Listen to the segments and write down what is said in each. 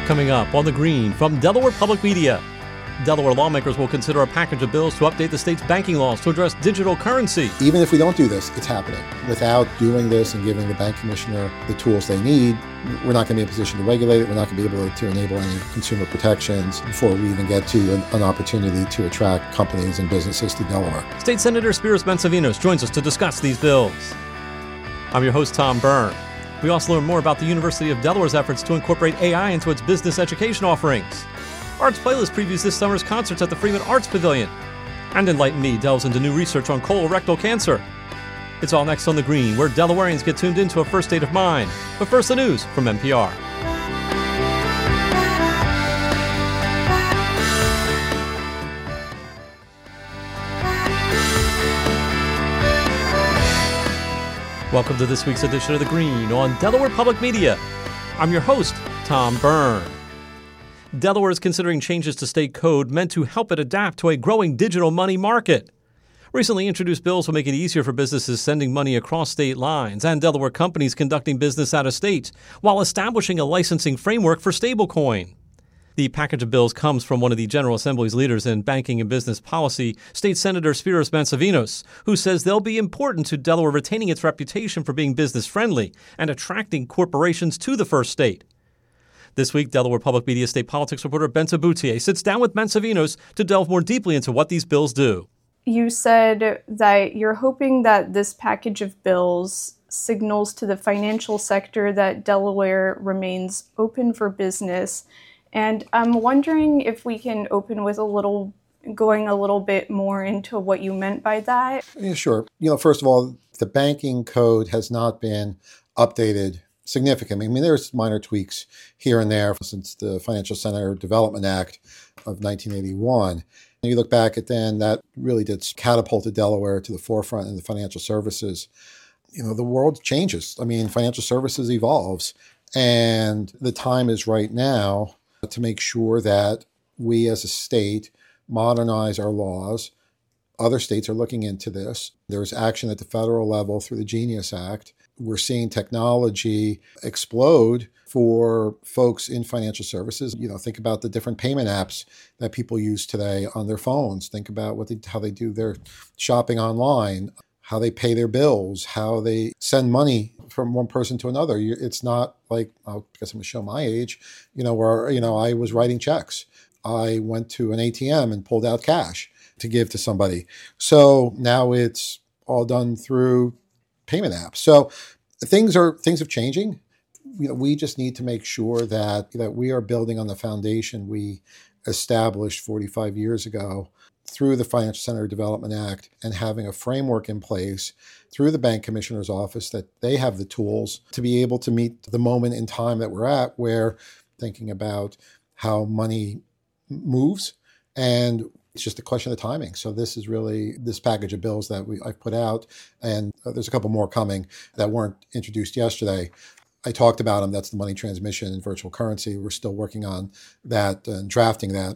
coming up on The Green from Delaware Public Media. Delaware lawmakers will consider a package of bills to update the state's banking laws to address digital currency. Even if we don't do this, it's happening. Without doing this and giving the bank commissioner the tools they need, we're not going to be in a position to regulate it. We're not going to be able to enable any consumer protections before we even get to an opportunity to attract companies and businesses to Delaware. State Senator Spyros Bentsavinos joins us to discuss these bills. I'm your host, Tom Byrne. We also learn more about the University of Delaware's efforts to incorporate AI into its business education offerings. Arts Playlist previews this summer's concerts at the Freeman Arts Pavilion. And Enlighten Me delves into new research on colorectal cancer. It's all next on The Green, where Delawareans get tuned into a first state of mind. But first, the news from NPR. Welcome to this week's edition of The Green on Delaware Public Media. I'm your host, Tom Byrne. Delaware is considering changes to state code meant to help it adapt to a growing digital money market. Recently introduced bills will make it easier for businesses sending money across state lines and Delaware companies conducting business out of state, while establishing a licensing framework for stablecoin. The package of bills comes from one of the General Assembly's leaders in banking and business policy, State Senator Spyros Bentsavinos, who says they'll be important to Delaware retaining its reputation for being business-friendly and attracting corporations to the first state. This week, Delaware Public Media state politics reporter Bente Bouthier sits down with Bentsavinos to delve more deeply into what these bills do. You said that you're hoping that this package of bills signals to the financial sector that Delaware remains open for business. And I'm wondering if we can open with going a little bit more into what you meant by that. Yeah, sure. First of all, the banking code has not been updated significantly. I mean, there's minor tweaks here and there since the Financial Center Development Act of 1981. And you look back at then, that really did catapult Delaware to the forefront in the financial services. The world changes. I mean, financial services evolves. And the time is right now to make sure that we as a state modernize our laws. Other states are looking into this. There's action at the federal level through the Genius Act. We're seeing technology explode for folks in financial services. Think about the different payment apps that people use today on their phones. Think about how they do their shopping online, how they pay their bills, how they send money from one person to another. It's not like, I guess I'm going to show my age, where, I was writing checks. I went to an ATM and pulled out cash to give to somebody. So now it's all done through payment apps. So things are changing. We just need to make sure that we are building on the foundation we established 45 years ago through the Financial Center Development Act and having a framework in place through the Bank Commissioner's Office that they have the tools to be able to meet the moment in time that we're at, where thinking about how money moves, and it's just a question of timing. So this is really this package of bills that I've put out, and there's a couple more coming that weren't introduced yesterday. I talked about them. That's the money transmission and virtual currency. We're still working on that and drafting that.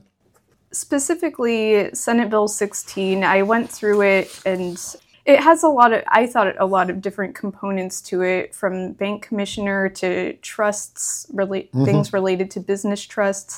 Specifically, Senate Bill 16, I went through it, and it has a lot of different components to it, from bank commissioner to trusts, things related to business trusts.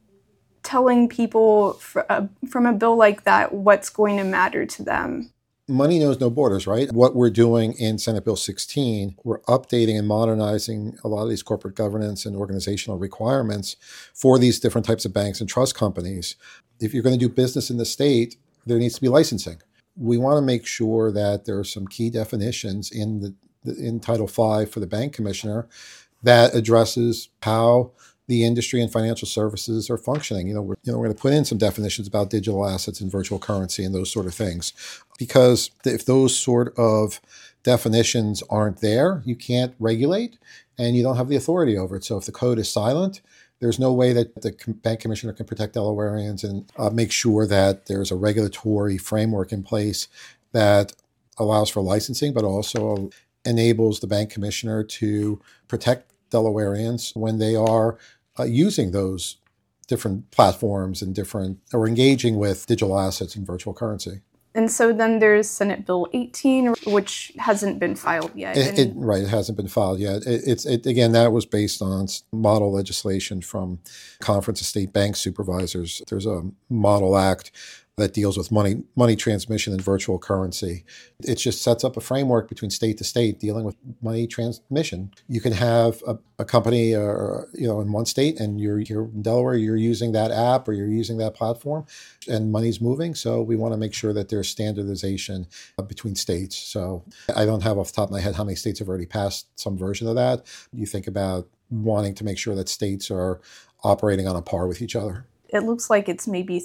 Telling people from a bill like that what's going to matter to them. Money knows no borders, right? What we're doing in Senate Bill 16, we're updating and modernizing a lot of these corporate governance and organizational requirements for these different types of banks and trust companies. If you're going to do business in the state, there needs to be licensing. We want to make sure that there are some key definitions in Title V for the bank commissioner that addresses how the industry and financial services are functioning. We're going to put in some definitions about digital assets and virtual currency and those sort of things. Because if those sort of definitions aren't there, you can't regulate and you don't have the authority over it. So if the code is silent, there's no way that the bank commissioner can protect Delawareans and make sure that there's a regulatory framework in place that allows for licensing, but also enables the bank commissioner to protect Delawareans when they are using those different platforms and or engaging with digital assets and virtual currency. And so then there's Senate Bill 18, which hasn't been filed yet. Right, it hasn't been filed yet. Again, that was based on model legislation from Conference of State Bank Supervisors. There's a model act that deals with money transmission and virtual currency. It just sets up a framework between state to state dealing with money transmission. You can have a company, in one state, and you're in Delaware, you're using that app or you're using that platform, and money's moving. So we want to make sure that there's standardization between states. So I don't have off the top of my head how many states have already passed some version of that. You think about wanting to make sure that states are operating on a par with each other. It looks like it's maybe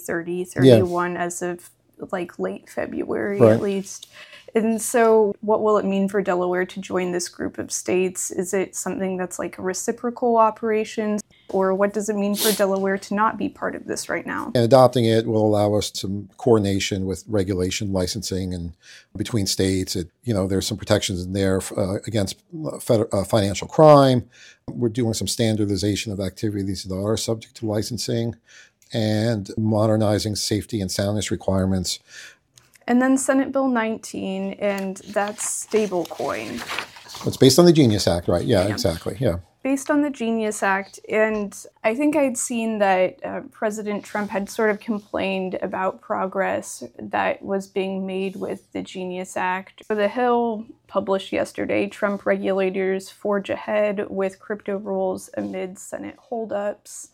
31 as of like late February, right, at least. And so what will it mean for Delaware to join this group of states? Is it something that's like a reciprocal operation? Or what does it mean for Delaware to not be part of this right now? And adopting it will allow us some coordination with regulation, licensing, and between states. There's some protections in there against financial crime. We're doing some standardization of activities that are subject to licensing, and modernizing safety and soundness requirements. And then Senate Bill 19, and that's stablecoin. It's based on the Genius Act, right? Yeah, exactly. Yeah. Based on the Genius Act. And I think I'd seen that President Trump had sort of complained about progress that was being made with the Genius Act. The Hill published yesterday, Trump regulators forge ahead with crypto rules amid Senate holdups.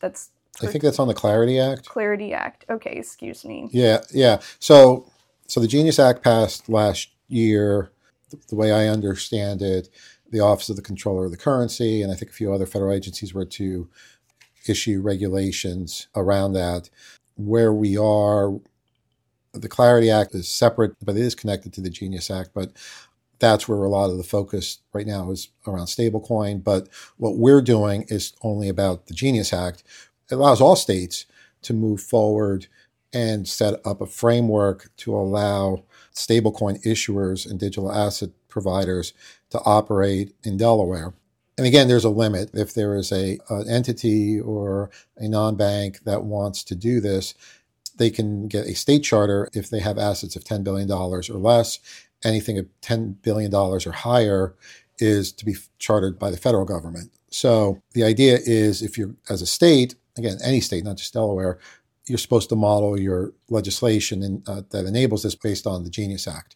I think that's on the Clarity Act. Clarity Act. Okay, excuse me. Yeah. So the Genius Act passed last year. The way I understand it, the Office of the Comptroller of the Currency, and I think a few other federal agencies were to issue regulations around that. Where we are, the Clarity Act is separate, but it is connected to the Genius Act. But that's where a lot of the focus right now is around stablecoin. But what we're doing is only about the Genius Act. It allows all states to move forward and set up a framework to allow stablecoin issuers and digital asset providers to operate in Delaware. And again, there's a limit. If there is an entity or a non-bank that wants to do this, they can get a state charter if they have assets of $10 billion or less. Anything of $10 billion or higher is to be chartered by the federal government. So the idea is if you're, as a state, again, any state, not just Delaware, you're supposed to model your legislation that enables this based on the Genius Act.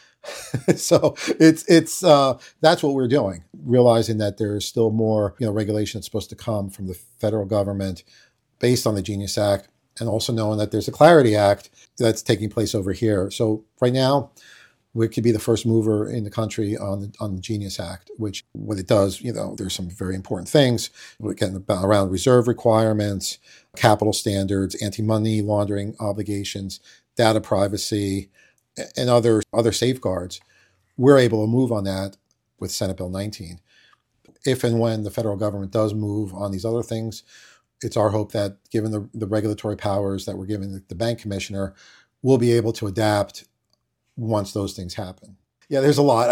So it's that's what we're doing, realizing that there's still more regulation that's supposed to come from the federal government based on the Genius Act, and also knowing that there's a Clarity Act that's taking place over here. So right now, we could be the first mover in the country on the Genius Act, which what it does, there's some very important things. We're getting around reserve requirements, capital standards, anti-money laundering obligations, data privacy, and other safeguards. We're able to move on that with Senate Bill 19. If and when the federal government does move on these other things, it's our hope that given the regulatory powers that we're giving the bank commissioner, we'll be able to adapt once those things happen. Yeah, there's a lot.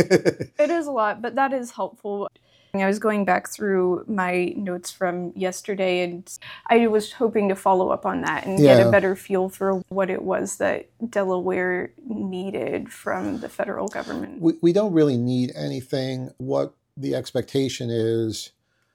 It is a lot, but that is helpful. I was going back through my notes from yesterday, and I was hoping to follow up on that and get a better feel for what it was that Delaware needed from the federal government. We don't really need anything. What the expectation is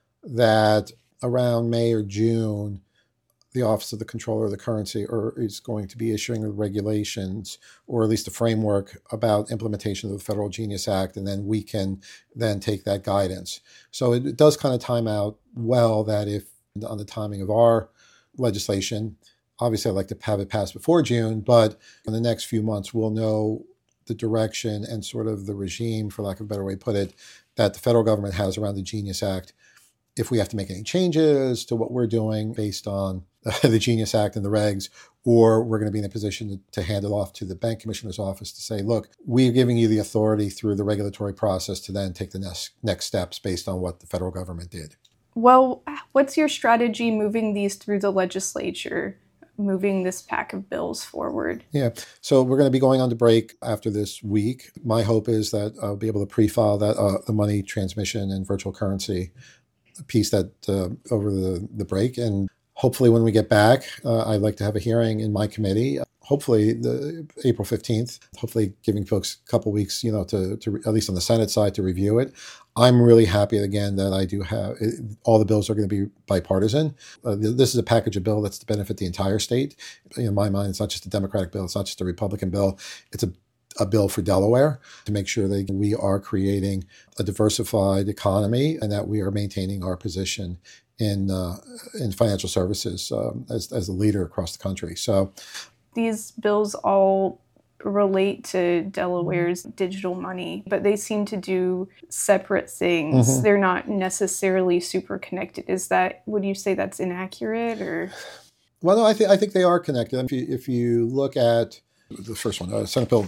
that around May or June, the Office of the Comptroller of the Currency is going to be issuing regulations, or at least a framework about implementation of the Federal Genius Act, and then we can then take that guidance. So it does kind of time out well that if on the timing of our legislation, obviously I'd like to have it passed before June, but in the next few months we'll know the direction and sort of the regime, for lack of a better way to put it, that the federal government has around the Genius Act. If we have to make any changes to what we're doing based on the Genius Act and the regs, or we're going to be in a position to hand it off to the bank commissioner's office to say, look, we're giving you the authority through the regulatory process to then take the next steps based on what the federal government did. Well, what's your strategy moving these through the legislature, moving this pack of bills forward? Yeah, so we're going to be going on to break after this week. My hope is that I'll be able to pre-file that the money transmission and virtual currency piece that over the break. And hopefully when we get back, I'd like to have a hearing in my committee hopefully the April 15th, hopefully giving folks a couple weeks, to at least on the Senate side to review it. I'm really happy again that I do have all the bills are going to be bipartisan. This is a package of bill that's to benefit the entire state. In my mind, it's not just a Democratic bill. It's not just a Republican bill. It's a bill for Delaware to make sure that we are creating a diversified economy and that we are maintaining our position in financial services as a leader across the country. So these bills all relate to Delaware's digital money, but they seem to do separate things. Mm-hmm. They're not necessarily super connected. Would you say that's inaccurate or? Well, no, I think they are connected. If you look at the first one, Senate Bill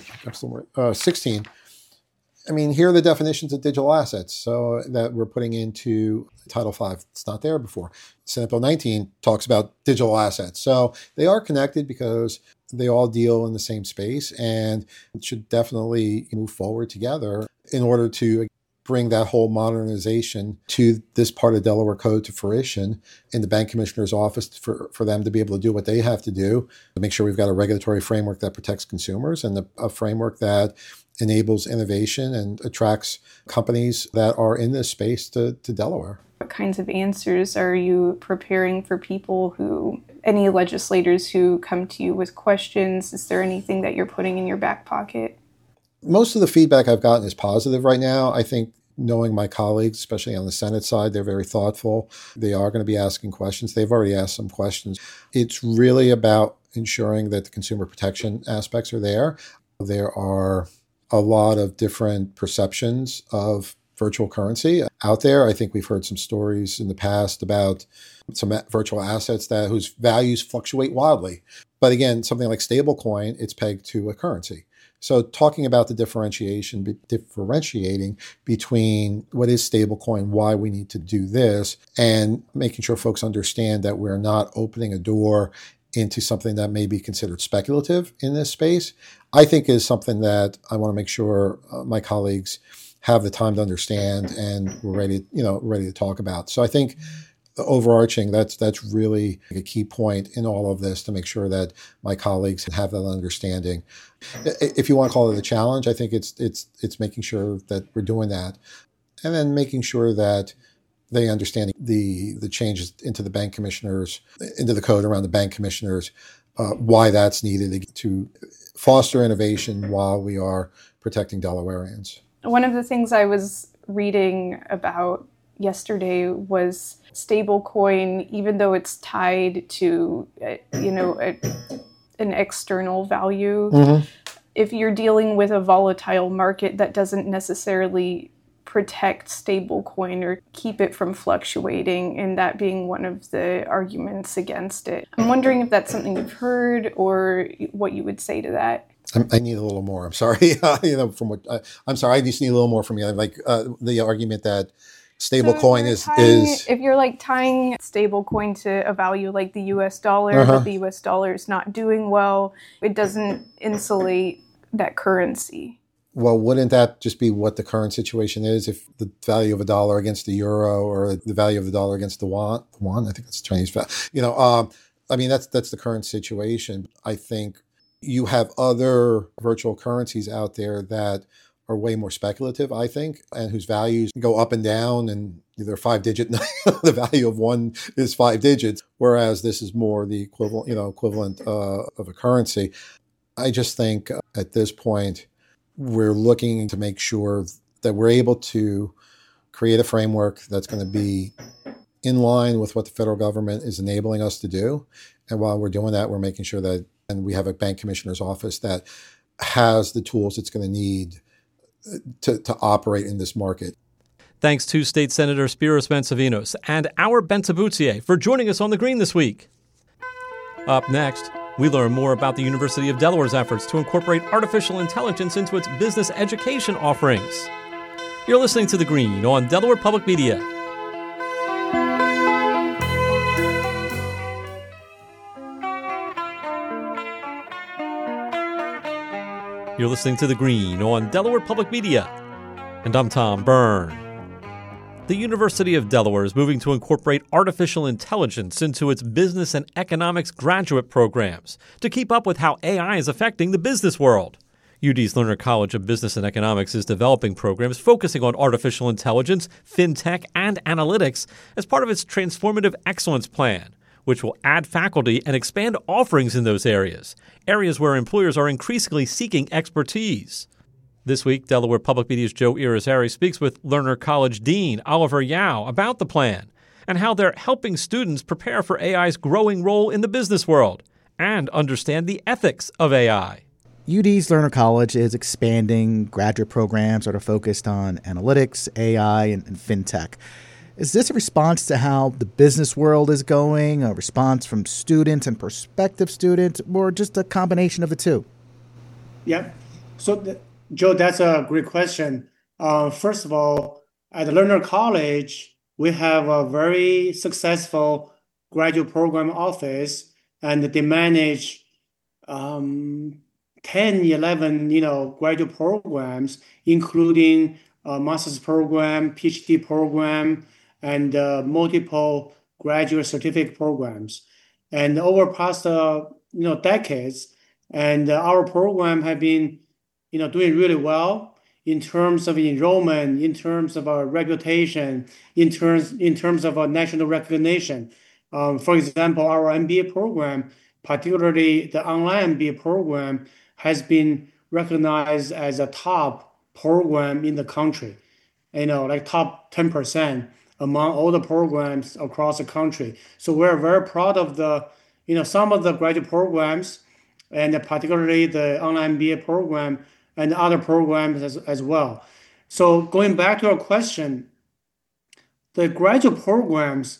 16, here are the definitions of digital assets so that we're putting into Title V. It's not there before. Senate Bill 19 talks about digital assets. So they are connected because they all deal in the same space and should definitely move forward together in order to bring that whole modernization to this part of Delaware Code to fruition in the Bank Commissioner's office for them to be able to do what they have to do to make sure we've got a regulatory framework that protects consumers and a framework that enables innovation and attracts companies that are in this space to Delaware. What kinds of answers are you preparing for any legislators who come to you with questions? Is there anything that you're putting in your back pocket? Most of the feedback I've gotten is positive right now. I think knowing my colleagues, especially on the Senate side, they're very thoughtful. They are going to be asking questions. They've already asked some questions. It's really about ensuring that the consumer protection aspects are there. There are a lot of different perceptions of virtual currency out there. I think we've heard some stories in the past about some virtual assets whose values fluctuate wildly. But again, something like stablecoin, it's pegged to a currency. So talking about the differentiating between what is stablecoin, why we need to do this, and making sure folks understand that we're not opening a door into something that may be considered speculative in this space, I think is something that I want to make sure my colleagues have the time to understand and we're ready to talk about. So I think overarching, that's really a key point in all of this to make sure that my colleagues have that understanding. If you want to call it a challenge, I think it's making sure that we're doing that, and then making sure that they understand the changes into the bank commissioners, into the code around the bank commissioners, why that's needed to foster innovation while we are protecting Delawareans. One of the things I was reading about yesterday was stablecoin, even though it's tied to, an external value. Mm-hmm. If you're dealing with a volatile market, that doesn't necessarily protect stablecoin or keep it from fluctuating, and that being one of the arguments against it. I'm wondering if that's something you've heard or what you would say to that. I need a little more. I'm sorry. I'm sorry. I just need a little more from you. Like the argument that stablecoin is if you're tying stablecoin to a value like the U.S. dollar, but the U.S. dollar is not doing well, it doesn't insulate that currency. Well, wouldn't that just be what the current situation is? If the value of a dollar against the euro or the value of the dollar against the yuan, I think that's Chinese value. That's the current situation. I think you have other virtual currencies out there that are way more speculative, I think, and whose values go up and down, and they're 5-digit. The value of one is 5 digits, whereas this is more the equivalent of a currency. I just think at this point, we're looking to make sure that we're able to create a framework that's going to be in line with what the federal government is enabling us to do. And while we're doing that, we're making sure that, and we have a bank commissioner's office that has the tools it's going to need to operate in this market. Thanks to State Senator Spyros Mantsavinos and our Benta Boutier for joining us on The Green this week. Up next, we learn more about the University of Delaware's efforts to incorporate artificial intelligence into its business education offerings. You're listening to The Green on Delaware Public Media. You're listening to The Green on Delaware Public Media, and I'm Tom Byrne. The University of Delaware is moving to incorporate artificial intelligence into its business and economics graduate programs to keep up with how AI is affecting the business world. UD's Lerner College of Business and Economics is developing programs focusing on artificial intelligence, fintech, and analytics as part of its Transformative Excellence Plan, which will add faculty and expand offerings in those areas where employers are increasingly seeking expertise. This week, Delaware Public Media's Joe Irizarry speaks with Lerner College Dean Oliver Yao about the plan and how they're helping students prepare for AI's growing role in the business world and understand the ethics of AI. UD's Lerner College is expanding graduate programs that are focused on analytics, AI, and fintech. Is this a response to how the business world is going, a response from students and prospective students, or just a combination of the two? Yeah. Joe, that's a great question. First of all, at Lerner College, we have a very successful graduate program office, and they manage 10, 11, graduate programs, including a master's program, PhD program, and multiple graduate certificate programs. And over past, decades, and our program have been doing really well in terms of enrollment, in terms of our reputation, in terms of our national recognition. For example, our MBA program, particularly the online MBA program, has been recognized as a top program in the country, like top 10% among all the programs across the country. So we're very proud of some of the graduate programs, and particularly the online MBA program, and other programs as well. So going back to our question, the graduate programs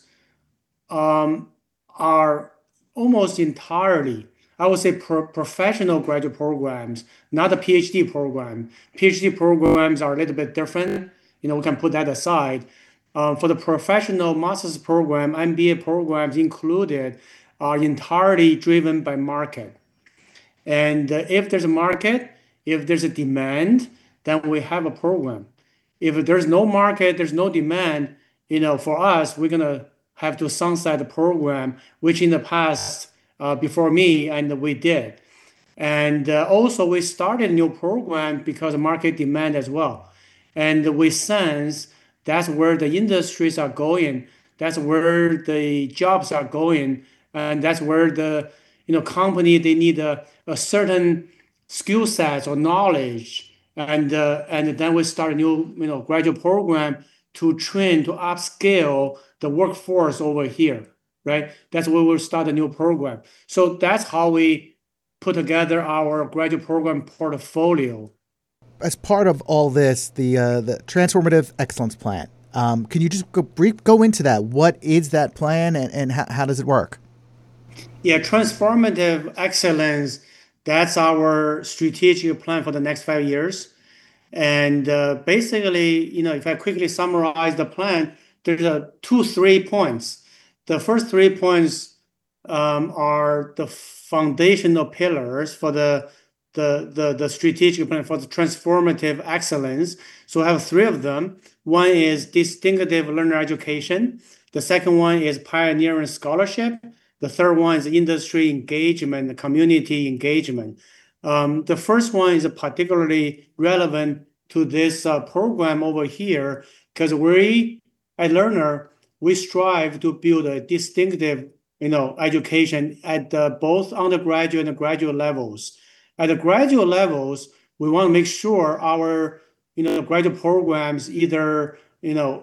are almost entirely, I would say, professional graduate programs, not a PhD program. PhD programs are a little bit different. We can put that aside. For the professional master's program, MBA programs included are entirely driven by market. And if there's a market, if there's a demand, then we have a program. If there's no market, there's no demand, for us, we're going to have to sunset the program, which in the past, before me, and we did. And also, we started a new program because of market demand as well. And we sense that's where the industries are going. That's where the jobs are going. And that's where the company, they need a certain skill sets or knowledge, and then we start a new graduate program to train, to upscale the workforce over here, right? That's where we'll start a new program. So that's how we put together our graduate program portfolio. As part of all this, the Transformative Excellence Plan, can you just go into that? What is that plan, and how does it work? Yeah, Transformative Excellence, that's our strategic plan for the next 5 years. And basically, if I quickly summarize the plan, there's 3 points. The first 3 points are the foundational pillars for the strategic plan for the Transformative Excellence. So I have 3 of them. One is distinctive learner education. The second one is pioneering scholarship. The third one is industry engagement, community engagement. The first one is particularly relevant to this program over here because we, at Lerner, we strive to build a distinctive, education at both undergraduate and graduate levels. At the graduate levels, we want to make sure our, graduate programs, either, the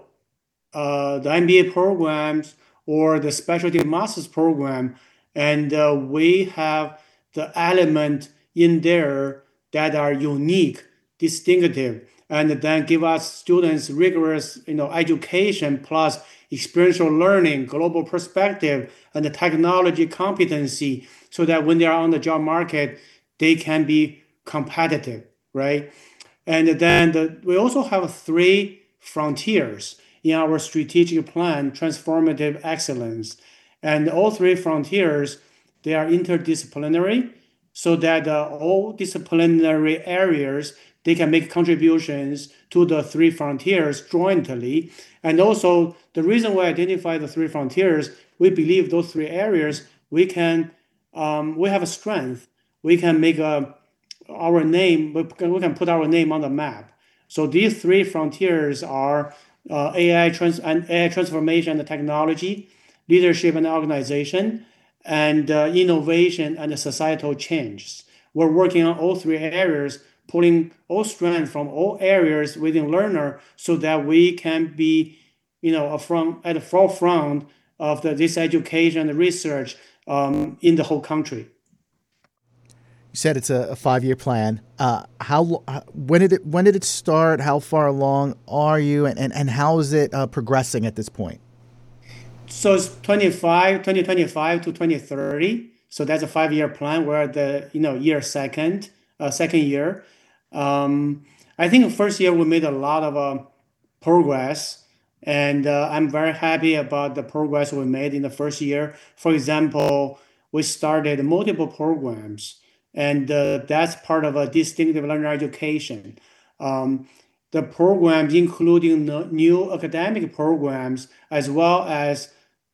MBA programs or the specialty master's program, and we have the element in there that are unique, distinctive, and then give us students rigorous, education plus experiential learning, global perspective, and the technology competency, so that when they are on the job market, they can be competitive, right? And then we also have 3 frontiers in our strategic plan, Transformative Excellence. And all 3 frontiers, they are interdisciplinary, so that all disciplinary areas they can make contributions to the three frontiers jointly. And also, the reason we identify the three frontiers, we believe those three areas we have a strength. We can make our name. We can put our name on the map. So these three frontiers are AI transformation and technology, leadership and organization, and innovation and societal change. We're working on all three areas, pulling all strength from all areas within learner so that we can be, at the forefront of this education and research in the whole country. You said it's a 5-year plan. When did it start? How far along are you, and how is it progressing at this point? So it's 2025 to 2030. So that's a 5-year plan. We're at the second year. I think the first year we made a lot of progress, and I'm very happy about the progress we made in the first year. For example, we started multiple programs, and that's part of a distinctive learner education. The programs, including the new academic programs, as well as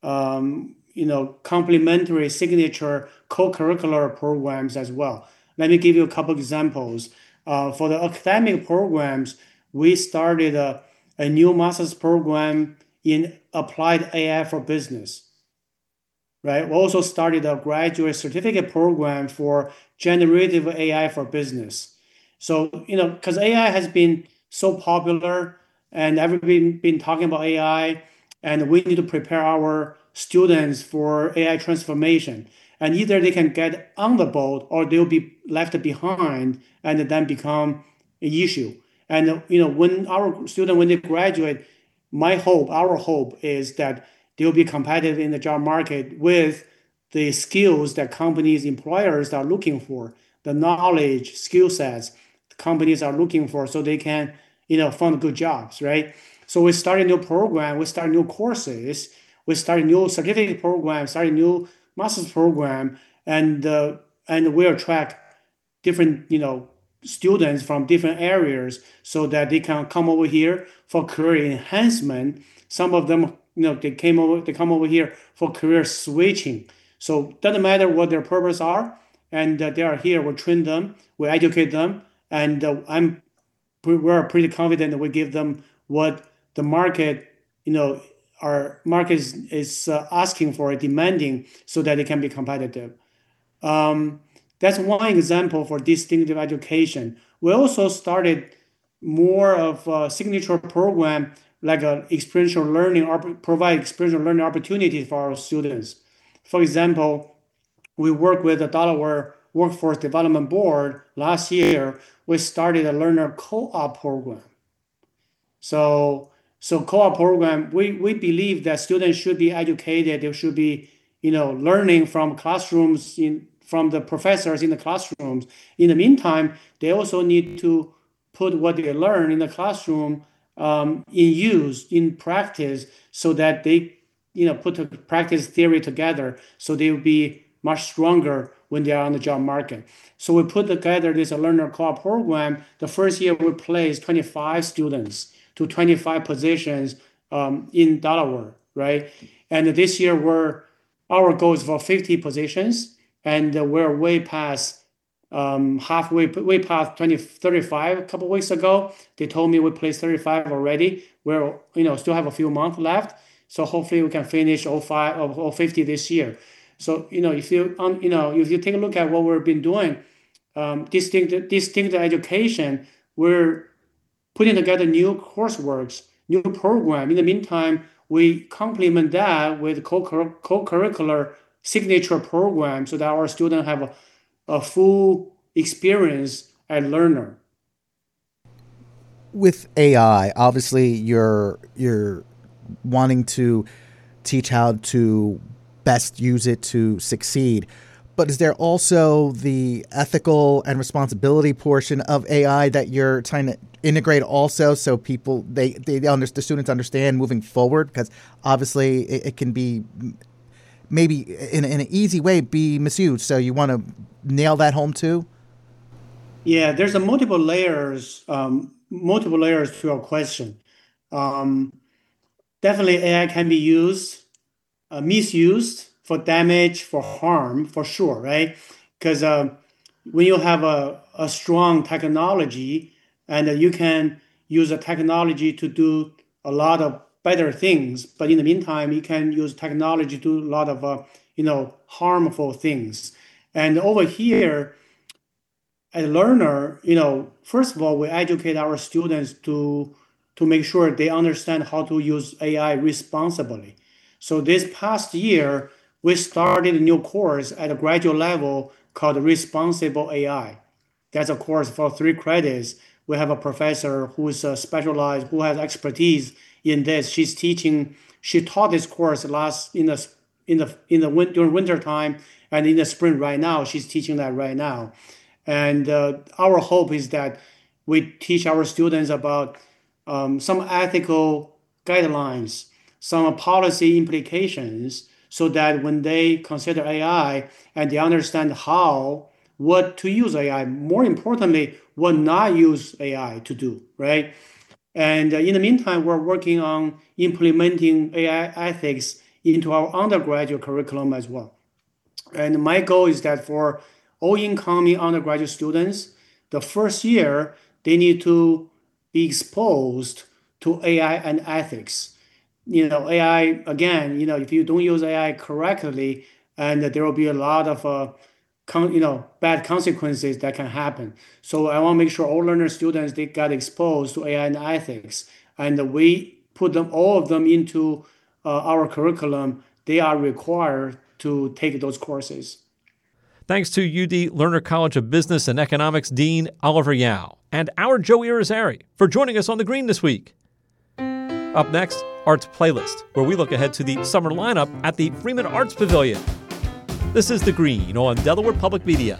complementary signature co-curricular programs as well. Let me give you a couple examples. For the academic programs, we started a new master's program in applied AI for business. Right. We also started a graduate certificate program for generative AI for business. So, because AI has been so popular and everybody been talking about AI, and we need to prepare our students for AI transformation. And either they can get on the boat or they'll be left behind and then become an issue. And, when our students, when they graduate, our hope is that they'll be competitive in the job market with the skills that companies, employers are looking for, the knowledge, skill sets companies are looking for, so they can, find good jobs, right? So we started a new program, we started new courses, we started new certificate program, started new master's program, and we attract different, students from different areas so that they can come over here for career enhancement. Some of them, they come over here for career switching. So it doesn't matter what their purpose are, and they are here. We train them, we educate them, and we're pretty confident that we give them what the market, our market is asking for, demanding, so that they can be competitive. That's one example for distinctive education. We also started more of a signature program like a experiential learning, or provide experiential learning opportunities for our students. For example, we work with the Delaware Workforce Development Board. Last year, we started a learner co-op program. So co-op program, we believe that students should be educated. They should be, learning from classrooms, from the professors in the classrooms. In the meantime, they also need to put what they learn in the classroom in use, in practice, so that they, put the practice theory together, so they will be much stronger when they are on the job market. So we put together this learner co-op program. The first year we placed 25 students to 25 positions in Delaware, right? And this year our goal is for 50 positions, and we're way past way past 35 a couple of weeks ago. They told me we placed 35 already. We're still have a few months left, so hopefully we can finish all 50 this year. So if you take a look at what we've been doing, distinct education, we're putting together new courseworks, new program. In the meantime, we complement that with co-curricular signature program so that our students have a full experience as learner. With AI, obviously you're wanting to teach how to best use it to succeed. But is there also the ethical and responsibility portion of AI that you're trying to integrate also, so people the students understand moving forward? Because obviously it can be maybe in an easy way be misused. So you want to nail that home too? Yeah, there's a multiple layers to your question. Um, Definitely, AI can be used, misused for damage, for harm, for sure, right? Because when you have a strong technology and you can use a technology to do a lot of better things, but in the meantime, you can use technology to do a lot of harmful things. And over here, as a learner, first of all, we educate our students to make sure they understand how to use AI responsibly. So this past year, we started a new course at a graduate level called Responsible AI. That's a course for 3 credits. We have a professor who's specialized, who has expertise in this. She's teaching. She taught this course last during winter time and in the spring right now. She's teaching that right now. And our hope is that we teach our students about some ethical guidelines, some policy implications, so that when they consider AI and they understand what to use AI, more importantly, what not use AI to do, right? And in the meantime, we're working on implementing AI ethics into our undergraduate curriculum as well. And my goal is that for all incoming undergraduate students, the first year, they need to be exposed to AI and ethics. AI, again, if you don't use AI correctly, and there will be a lot of bad consequences that can happen. So I want to make sure all learner students, they got exposed to AI and ethics, and we put all of them into our curriculum. They are required to take those courses. Thanks to UD Lerner College of Business and Economics Dean Oliver Yao and our Joe Irizarry for joining us on The Green this week. Up next, Arts Playlist, where we look ahead to the summer lineup at the Freeman Arts Pavilion. This is The Green on Delaware Public Media.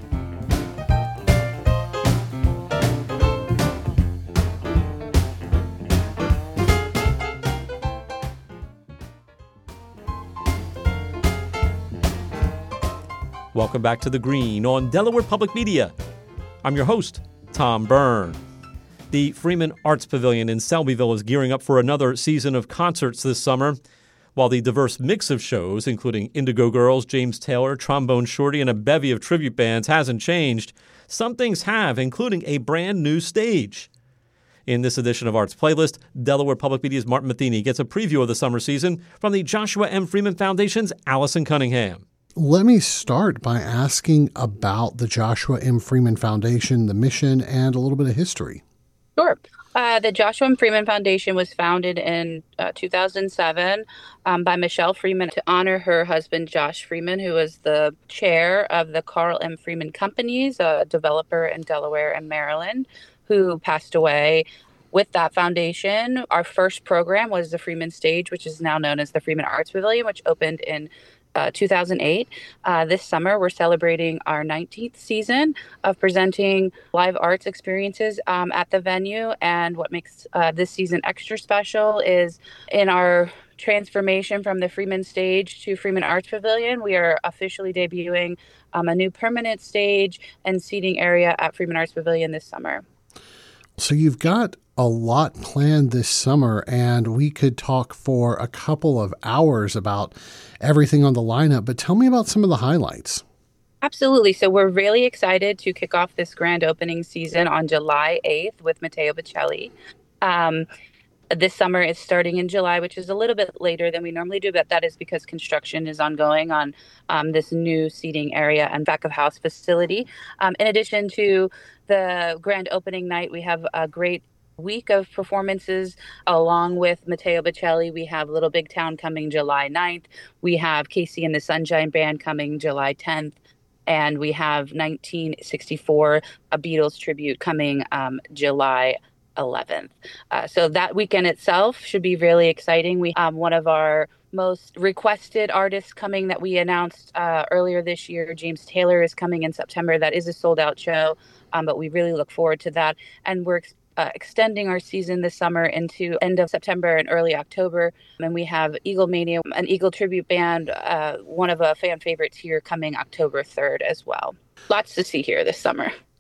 Welcome back to The Green on Delaware Public Media. I'm your host, Tom Byrne. The Freeman Arts Pavilion in Selbyville is gearing up for another season of concerts this summer. While the diverse mix of shows, including Indigo Girls, James Taylor, Trombone Shorty, and a bevy of tribute bands, hasn't changed, some things have, including a brand new stage. In this edition of Arts Playlist, Delaware Public Media's Martin Matheny gets a preview of the summer season from the Joshua M. Freeman Foundation's Allison Cunningham. Let me start by asking about the Joshua M. Freeman Foundation, the mission, and a little bit of history. Sure. The Joshua M. Freeman Foundation was founded in 2007 by Michelle Freeman to honor her husband, Josh Freeman, who was the chair of the Carl M. Freeman Companies, a developer in Delaware and Maryland, who passed away. With that foundation, our first program was the Freeman Stage, which is now known as the Freeman Arts Pavilion, which opened in 2008. This summer, we're celebrating our 19th season of presenting live arts experiences at the venue. And what makes this season extra special is in our transformation from the Freeman Stage to Freeman Arts Pavilion, we are officially debuting a new permanent stage and seating area at Freeman Arts Pavilion this summer. So you've got a lot planned this summer, and we could talk for a couple of hours about everything on the lineup, but tell me about some of the highlights. Absolutely. So we're really excited to kick off this grand opening season on July 8th with Matteo Bocelli. This summer is starting in July, which is a little bit later than we normally do, but that is because construction is ongoing on this new seating area and back of house facility. In addition to the grand opening night, we have a great week of performances along with Matteo Bocelli. We have Little Big Town coming July 9th. We have Casey and the Sunshine Band coming July 10th. And we have 1964, a Beatles tribute coming July 11th. So that weekend itself should be really exciting. We have one of our most requested artists coming that we announced earlier this year. James Taylor is coming in September. That is a sold-out show, but we really look forward to that. And we're extending our season this summer into end of September and early October. And we have Eagle Mania, an Eagle tribute band, one of a fan favorites here coming October 3rd as well. Lots to see here this summer.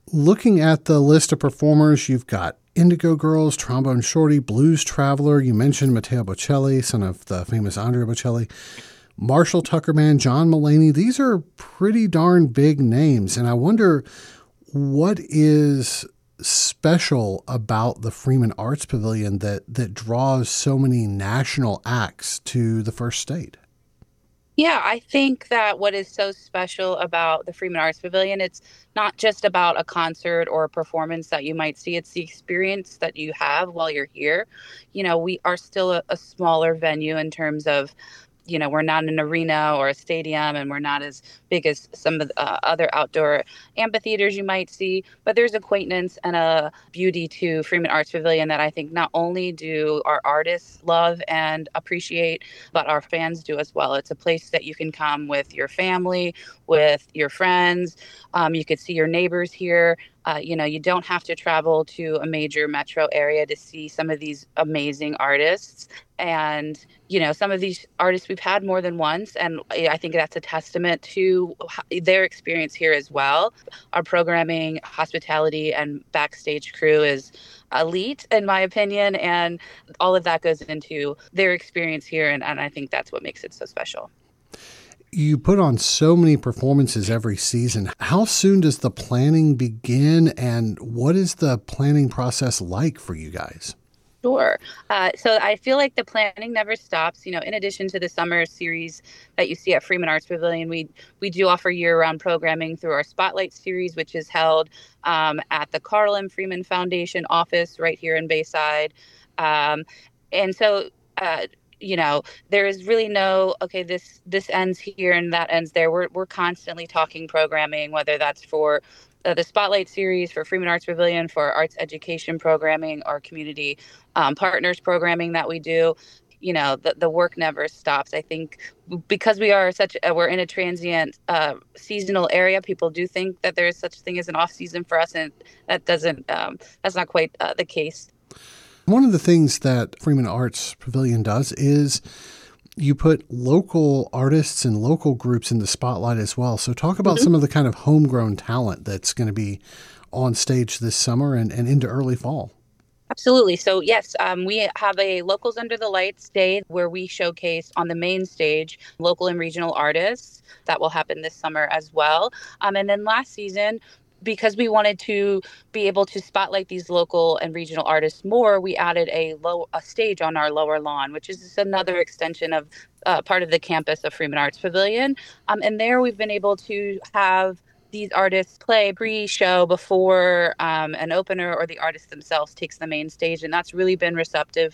Looking at the list of performers, you've got Indigo Girls, Trombone Shorty, Blues Traveler. You mentioned Matteo Bocelli, son of the famous Andrea Bocelli. Marshall Tucker Band, John Mulaney. These are pretty darn big names. And I wonder what is special about the Freeman Arts Pavilion that draws so many national acts to the First State. Yeah, I think that what is so special about the Freeman Arts Pavilion, it's not just about a concert or a performance that you might see. It's the experience that you have while you're here. We are still a smaller venue in terms of, we're not an arena or a stadium, and we're not as big as some of the other outdoor amphitheaters you might see. But there's a quaintness and a beauty to Freeman Arts Pavilion that I think not only do our artists love and appreciate, but our fans do as well. It's a place that you can come with your family, with your friends. You could see your neighbors here. You don't have to travel to a major metro area to see some of these amazing artists. And, some of these artists we've had more than once. And I think that's a testament to their experience here as well. Our programming, hospitality, and backstage crew is elite, in my opinion. And all of that goes into their experience here. And I think that's what makes it so special. You put on so many performances every season. How soon does the planning begin, and what is the planning process like for you guys? Sure. So I feel like the planning never stops. In addition to the summer series that you see at Freeman Arts Pavilion, we do offer year-round programming through our Spotlight series, which is held at the Carl M. Freeman Foundation office right here in Bayside. And so there is really no, okay, this ends here and that ends there. We're constantly talking programming, whether that's for the Spotlight series, for Freeman Arts Pavilion, for arts education programming, our community partners programming that we do. The work never stops. I think because we're in a transient seasonal area, people do think that there is such a thing as an off season for us, and that's not quite the case. One of the things that Freeman Arts Pavilion does is you put local artists and local groups in the spotlight as well. So talk about some of the kind of homegrown talent that's going to be on stage this summer and into early fall. Absolutely. So yes, we have a Locals Under the Lights Day where we showcase on the main stage local and regional artists. That will happen this summer as well. And then last season, because we wanted to be able to spotlight these local and regional artists more, we added a stage on our lower lawn, which is just another extension of part of the campus of Freeman Arts Pavilion. And there we've been able to have these artists play pre-show before an opener or the artist themselves takes the main stage. And that's really been receptive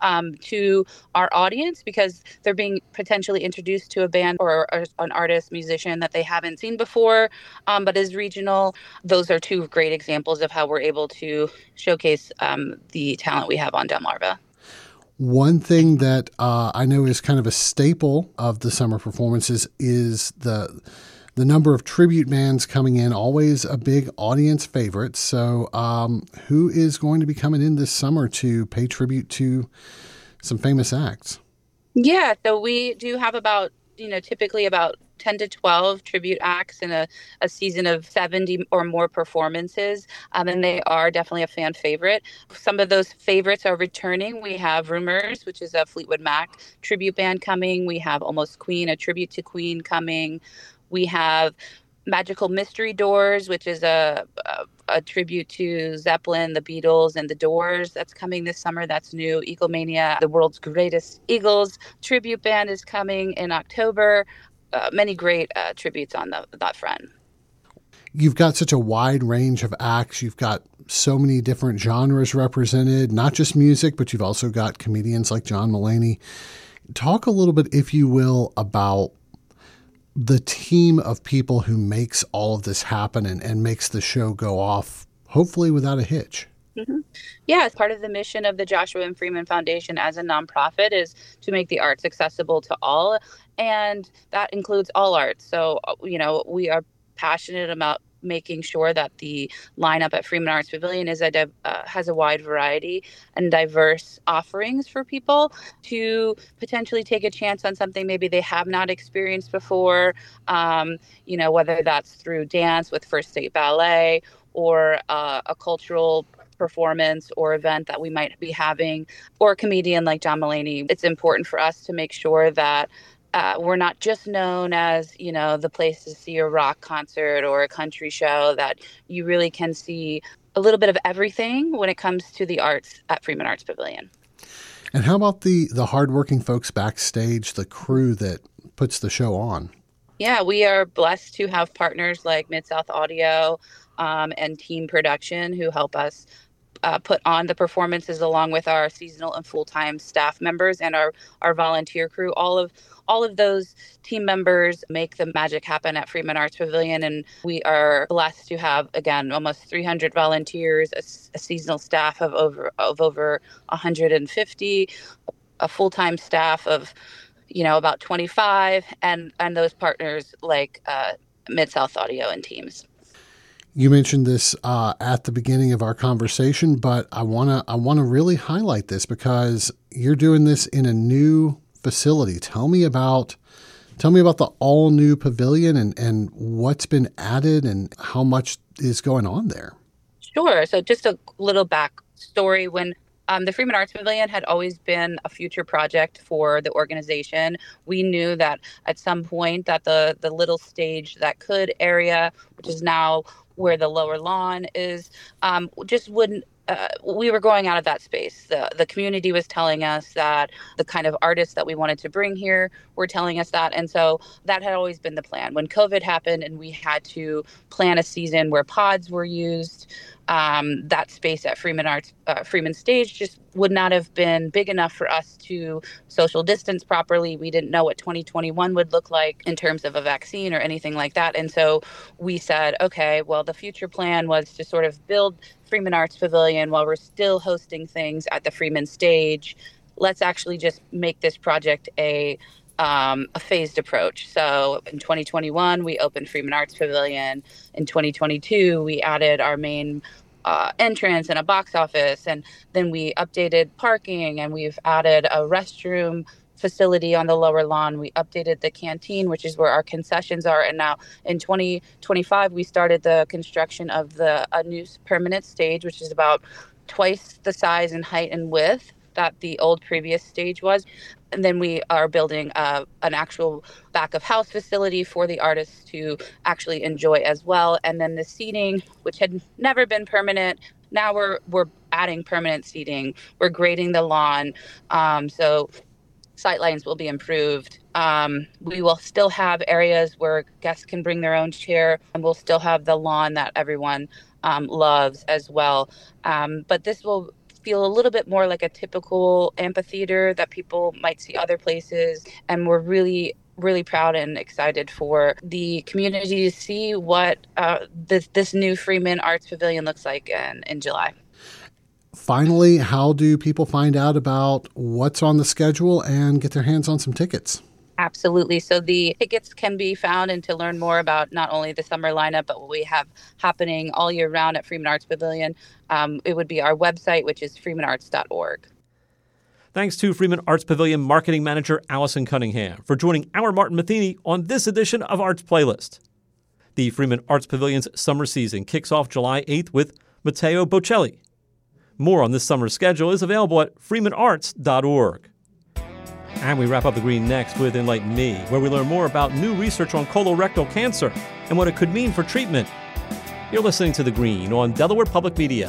to our audience because they're being potentially introduced to a band or an artist, musician that they haven't seen before, but is regional. Those are two great examples of how we're able to showcase the talent we have on Delmarva. One thing that I know is kind of a staple of the summer performances is the number of tribute bands coming in, always a big audience favorite. So who is going to be coming in this summer to pay tribute to some famous acts? Yeah, so we do have typically about 10 to 12 tribute acts in a season of 70 or more performances. And they are definitely a fan favorite. Some of those favorites are returning. We have Rumors, which is a Fleetwood Mac tribute band coming. We have Almost Queen, a tribute to Queen coming. We have Magical Mystery Doors, which is a tribute to Zeppelin, the Beatles, and the Doors. That's coming this summer. That's new. Eaglemania, the world's greatest Eagles tribute band, is coming in October. Many great tributes on that front. You've got such a wide range of acts. You've got so many different genres represented, not just music, but you've also got comedians like John Mulaney. Talk a little bit, if you will, about the team of people who makes all of this happen and makes the show go off, hopefully without a hitch. Mm-hmm. Yeah, as part of the mission of the Joshua M. Freeman Foundation as a nonprofit is to make the arts accessible to all, and that includes all arts. So, we are passionate about making sure that the lineup at Freeman Arts Pavilion is has a wide variety and diverse offerings for people to potentially take a chance on something maybe they have not experienced before, whether that's through dance with First State Ballet or a cultural performance or event that we might be having, or a comedian like John Mulaney. It's important for us to make sure that we're not just known as, the place to see a rock concert or a country show, that you really can see a little bit of everything when it comes to the arts at Freeman Arts Pavilion. And how about the hardworking folks backstage, the crew that puts the show on? Yeah, we are blessed to have partners like Mid-South Audio and Team Production who help us put on the performances, along with our seasonal and full-time staff members and our volunteer crew. All of those team members make the magic happen at Freeman Arts Pavilion, and we are blessed to have, again, almost 300 volunteers, a seasonal staff of over 150, a full-time staff of about 25, and those partners like Mid-South Audio and Teams. You mentioned this at the beginning of our conversation, but I wanna really highlight this because you're doing this in a new facility. Tell me about the all new pavilion and what's been added and how much is going on there. Sure. So just a little backstory. When the Freeman Arts Pavilion had always been a future project for the organization, we knew that at some point that the little stage that could area, which is now where the lower lawn is, just wouldn't. We were going out of that space. The community was telling us that the kind of artists that we wanted to bring here were telling us that. And so that had always been the plan. When COVID happened and we had to plan a season where pods were used, that space at Freeman Stage just would not have been big enough for us to social distance properly. We didn't know what 2021 would look like in terms of a vaccine or anything like that. And so we said, okay, well, the future plan was to sort of build Freeman Arts Pavilion while we're still hosting things at the Freeman Stage. Let's actually just make this project a phased approach. So in 2021, we opened Freeman Arts Pavilion. In 2022, we added our main entrance and a box office, and then we updated parking, and we've added a restroom facility on the lower lawn. We updated the canteen, which is where our concessions are, and now in 2025, we started the construction of a new permanent stage, which is about twice the size and height and width that the old previous stage was. And then we are building an actual back of house facility for the artists to actually enjoy as well. And then the seating, which had never been permanent, now we're adding permanent seating. We're grading the lawn, so sight lines will be improved. We will still have areas where guests can bring their own chair, and we'll still have the lawn that everyone loves as well. But this will feel a little bit more like a typical amphitheater that people might see other places. And we're really, really proud and excited for the community to see what this new Freeman Arts Pavilion looks like in July. Finally, how do people find out about what's on the schedule and get their hands on some tickets? Absolutely. So the tickets can be found, and to learn more about not only the summer lineup, but what we have happening all year round at Freeman Arts Pavilion, it would be our website, which is freemanarts.org. Thanks to Freeman Arts Pavilion Marketing Manager Allison Cunningham for joining our Martin Matheny on this edition of Arts Playlist. The Freeman Arts Pavilion's summer season kicks off July 8th with Matteo Bocelli. More on this summer's schedule is available at freemanarts.org. And we wrap up the green next with Enlighten Me, where we learn more about new research on colorectal cancer and what it could mean for treatment. You're listening to The Green on Delaware Public Media.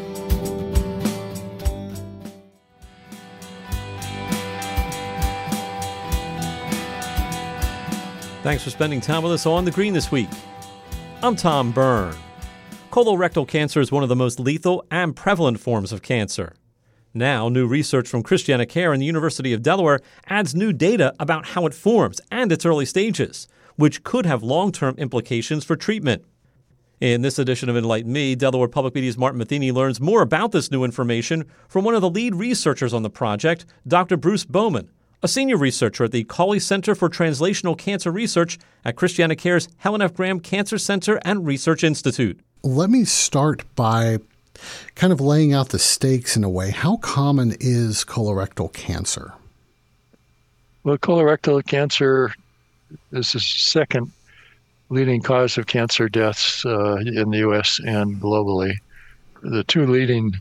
Thanks for spending time with us on The Green this week. I'm Tom Byrne. Colorectal cancer is one of the most lethal and prevalent forms of cancer. Now, new research from ChristianaCare and the University of Delaware adds new data about how it forms and its early stages, which could have long-term implications for treatment. In this edition of Enlighten Me, Delaware Public Media's Martin Matheny learns more about this new information from one of the lead researchers on the project, Dr. Bruce Bowman, a senior researcher at the Cawley Center for Translational Cancer Research at ChristianaCare's Helen F. Graham Cancer Center and Research Institute. Let me start by kind of laying out the stakes in a way. How common is colorectal cancer? Well, colorectal cancer is the second leading cause of cancer deaths in the U.S. and globally. The two leading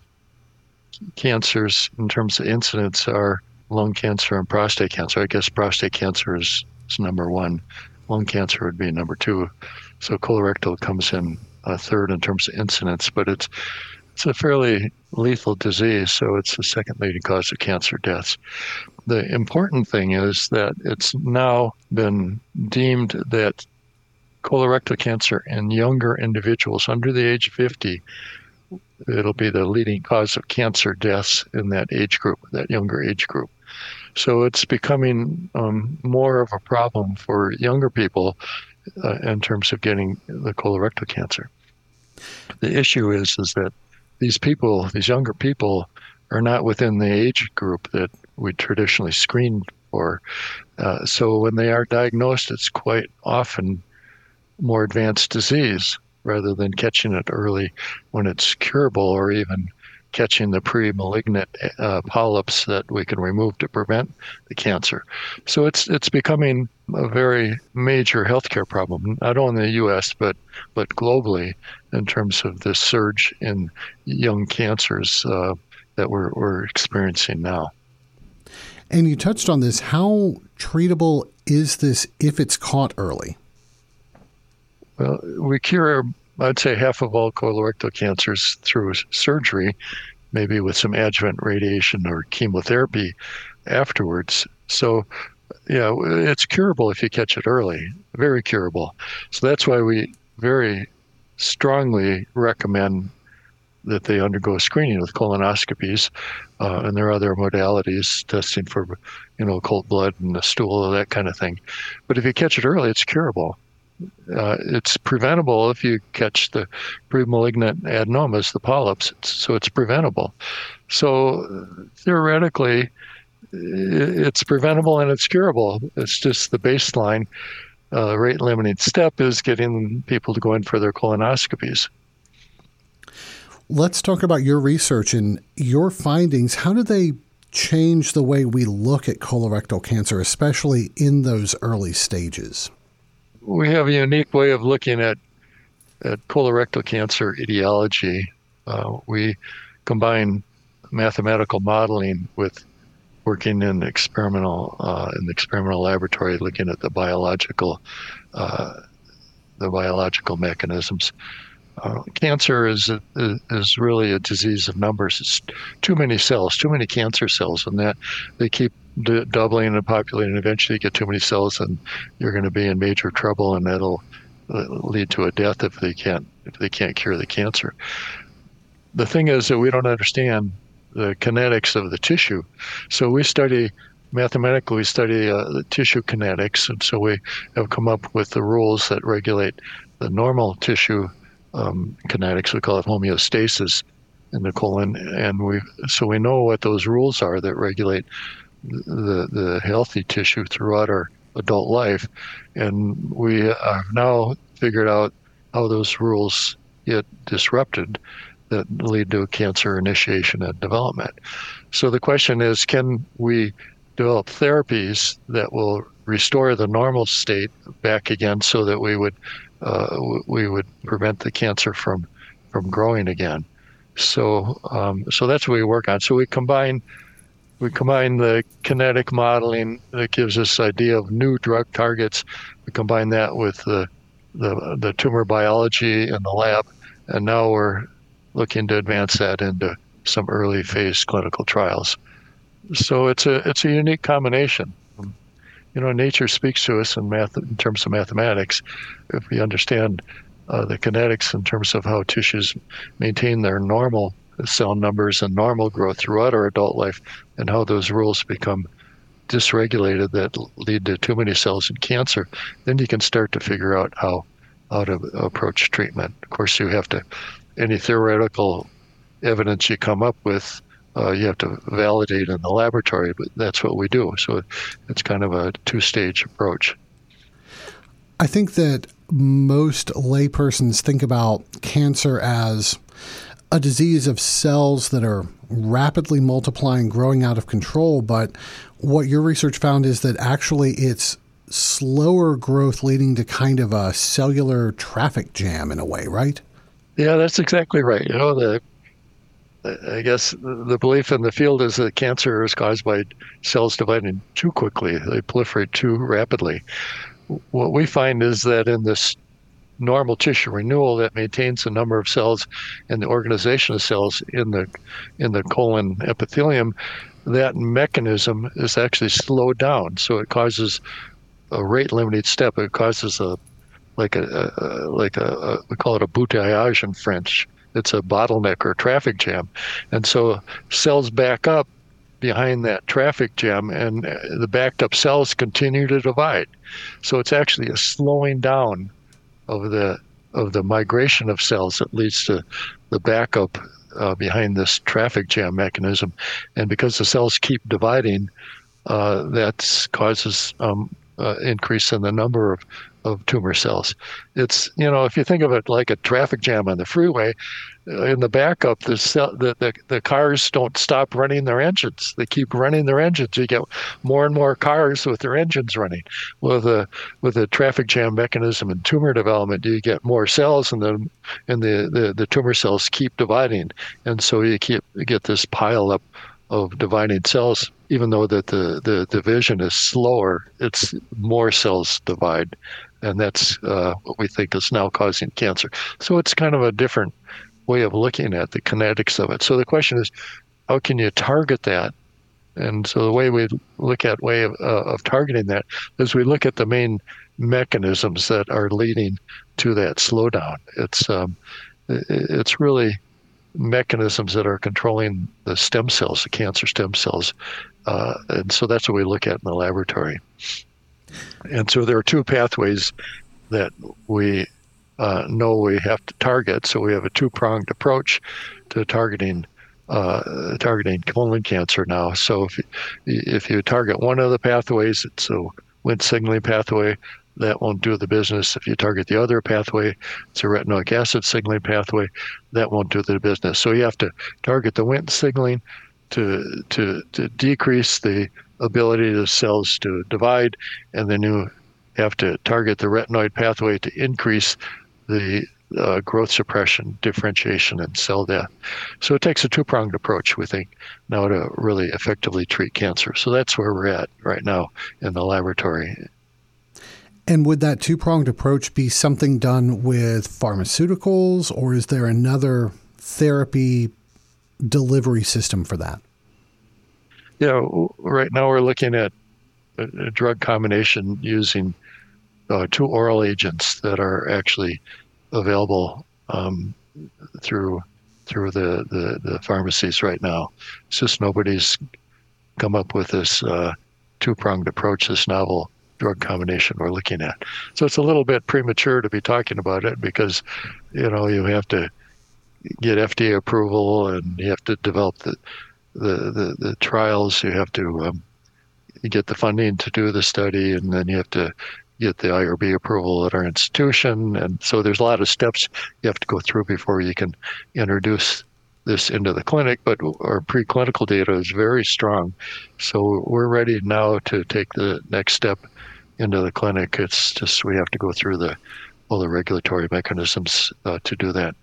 cancers in terms of incidence are lung cancer and prostate cancer. I guess prostate cancer is number one. Lung cancer would be number two. So colorectal comes in third in terms of incidence, but it's a fairly lethal disease, so it's the second leading cause of cancer deaths. The important thing is that it's now been deemed that colorectal cancer in younger individuals under the age of 50, it'll be the leading cause of cancer deaths in that age group, that younger age group. So it's becoming more of a problem for younger people in terms of getting the colorectal cancer. The issue is that these people, these younger people, are not within the age group that we traditionally screen for. So when they are diagnosed, it's quite often more advanced disease rather than catching it early when it's curable, or even catching the pre-malignant polyps that we can remove to prevent the cancer. So it's becoming a very major healthcare problem, not only in the U.S., but globally, in terms of this surge in young cancers that we're experiencing now. And you touched on this. How treatable is this if it's caught early? Well, we cure, I'd say, half of all colorectal cancers through surgery, maybe with some adjuvant radiation or chemotherapy afterwards. So, yeah, it's curable if you catch it early, very curable. So that's why we very strongly recommend that they undergo screening with colonoscopies, and there are other modalities, testing for, occult blood and the stool, that kind of thing. But if you catch it early, it's curable. It's preventable if you catch the pre-malignant adenomas, the polyps, so it's preventable. So theoretically, it's preventable and it's curable. It's just the baseline rate-limiting step is getting people to go in for their colonoscopies. Let's talk about your research and your findings. How do they change the way we look at colorectal cancer, especially in those early stages? We have a unique way of looking at colorectal cancer etiology. We combine mathematical modeling with working in the experimental laboratory, looking at the biological mechanisms. Cancer is really a disease of numbers. It's too many cells, too many cancer cells, and that they keep doubling and populating. Eventually, you get too many cells, and you're going to be in major trouble, and that'll lead to a death if they can't cure the cancer. The thing is that we don't understand the kinetics of the tissue, so we study the tissue kinetics, and so we have come up with the rules that regulate the normal tissue kinetics. We call it homeostasis in the colon, and we know what those rules are that regulate the healthy tissue throughout our adult life, and we have now figured out how those rules get disrupted that lead to cancer initiation and development. So the question is, can we develop therapies that will restore the normal state back again, so that we would prevent the cancer from growing again? So that's what we work on. So we combine the kinetic modeling that gives us idea of new drug targets. We combine that with the tumor biology in the lab, and now we're looking to advance that into some early phase clinical trials. So it's a unique combination. Nature speaks to us in terms of mathematics. If we understand the kinetics in terms of how tissues maintain their normal cell numbers and normal growth throughout our adult life, and how those rules become dysregulated that lead to too many cells in cancer, then you can start to figure out how to approach treatment. Of course, you have to, any theoretical evidence you come up with you have to validate in the laboratory, but that's what we do. So it's kind of a two-stage approach. I think that most laypersons think about cancer as a disease of cells that are rapidly multiplying, growing out of control. But what your research found is that actually it's slower growth leading to kind of a cellular traffic jam in a way, right? Yeah, that's exactly right. I guess the belief in the field is that cancer is caused by cells dividing too quickly. They proliferate too rapidly. What we find is that in this normal tissue renewal that maintains the number of cells and the organization of cells in the colon epithelium, that mechanism is actually slowed down. So it causes a rate-limiting step. It causes we call it a bouteillage in French. It's a bottleneck or traffic jam. And so cells back up behind that traffic jam, and the backed up cells continue to divide. So it's actually a slowing down of the migration of cells that leads to the backup behind this traffic jam mechanism. And because the cells keep dividing, that causes increase in the number of tumor cells. It's, if you think of it like a traffic jam on the freeway, in the backup, the cars don't stop running their engines. They keep running their engines. You get more and more cars with their engines running. With a traffic jam mechanism in tumor development, you get more cells, and the tumor cells keep dividing, and so you get this pile up of dividing cells. Even though that the division is slower, it's more cells divide, and that's what we think is now causing cancer. So it's kind of a different way of looking at the kinetics of it. So the question is, how can you target that? And so the way we look at of targeting that is we look at the main mechanisms that are leading to that slowdown. It's really mechanisms that are controlling the stem cells, the cancer stem cells. And so that's what we look at in the laboratory. And so there are two pathways that we know we have to target. So we have a two-pronged approach to targeting colon cancer now. So if you target one of the pathways, it's a Wnt signaling pathway, that won't do the business. If you target the other pathway, it's a retinoic acid signaling pathway, that won't do the business. So you have to target the Wnt signaling to decrease the ability of the cells to divide, and then you have to target the retinoid pathway to increase the growth suppression, differentiation, and cell death. So it takes a two-pronged approach, we think, now to really effectively treat cancer. So that's where we're at right now in the laboratory. And would that two-pronged approach be something done with pharmaceuticals, or is there another therapy delivery system for that? Right now we're looking at a drug combination using two oral agents that are actually available through the pharmacies right now. It's just nobody's come up with this two-pronged approach, this novel drug combination we're looking at. So it's a little bit premature to be talking about it because, you have to get FDA approval, and you have to develop the trials. You have to get the funding to do the study, and then you have to get the IRB approval at our institution. And so there's a lot of steps you have to go through before you can introduce this into the clinic, but our preclinical data is very strong. So we're ready now to take the next step into the clinic. It's just we have to go through all the regulatory mechanisms to do that.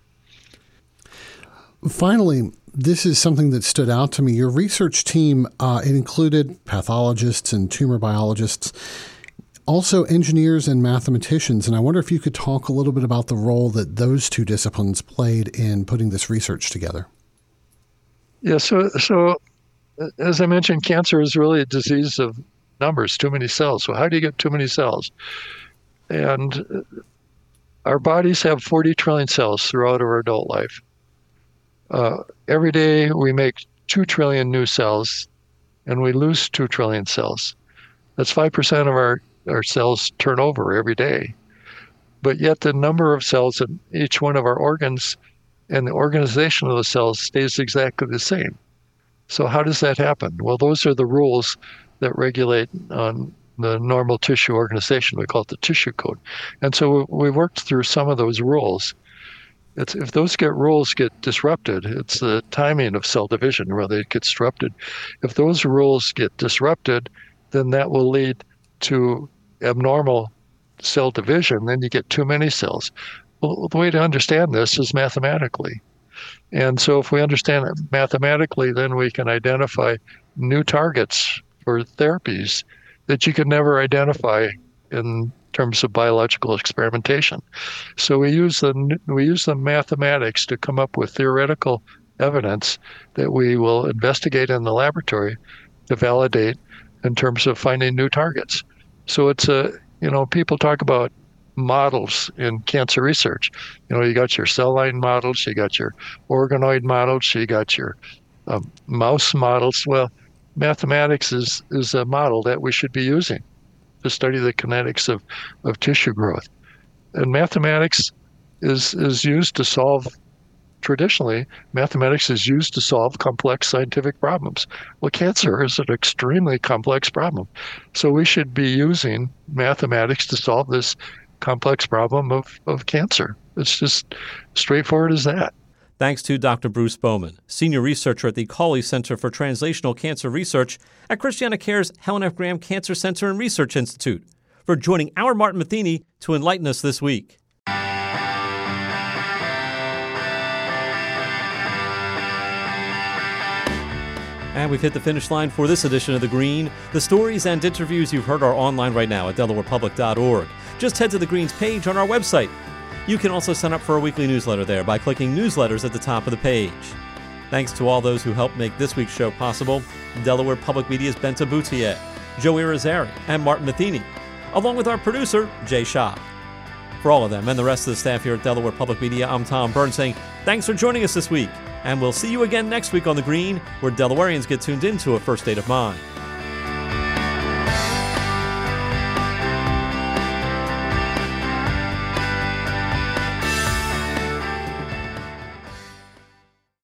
Finally, this is something that stood out to me. Your research team, it included pathologists and tumor biologists, also engineers and mathematicians. And I wonder if you could talk a little bit about the role that those two disciplines played in putting this research together. Yeah, so as I mentioned, cancer is really a disease of numbers, too many cells. So how do you get too many cells? And our bodies have 40 trillion cells throughout our adult life. Every day we make 2 trillion new cells, and we lose 2 trillion cells. That's 5% of our cells turn over every day. But yet the number of cells in each one of our organs and the organization of the cells stays exactly the same. So how does that happen? Well, those are the rules that regulate the normal tissue organization. We call it the tissue code. And so we worked through some of those rules. If those rules get disrupted, it's the timing of cell division where they get disrupted. If those rules get disrupted, then that will lead to abnormal cell division. Then you get too many cells. Well, the way to understand this is mathematically. And so if we understand it mathematically, then we can identify new targets for therapies that you could never identify in terms of biological experimentation. So we use the mathematics to come up with theoretical evidence that we will investigate in the laboratory to validate in terms of finding new targets. So it's people talk about models in cancer research. You got your cell line models, you got your organoid models, you got your mouse models. Well, mathematics is a model that we should be using to study the kinetics of tissue growth. And mathematics is used to solve, traditionally, mathematics is used to solve complex scientific problems. Well, cancer is an extremely complex problem. So we should be using mathematics to solve this complex problem of cancer. It's just straightforward as that. Thanks to Dr. Bruce Bowman, Senior Researcher at the Cawley Center for Translational Cancer Research at ChristianaCare's Helen F. Graham Cancer Center and Research Institute, for joining our Martin Matheny to enlighten us this week. And we've hit the finish line for this edition of The Green. The stories and interviews you've heard are online right now at DelawarePublic.org. Just head to The Green's page on our website. You can also sign up for our weekly newsletter there by clicking Newsletters at the top of the page. Thanks to all those who helped make this week's show possible: Delaware Public Media's Benta Boutier, Joey Rosari, and Martin Matheny, along with our producer, Jay Shop. For all of them and the rest of the staff here at Delaware Public Media, I'm Tom Byrne saying thanks for joining us this week, and we'll see you again next week on The Green, where Delawareans get tuned into a first state of mind.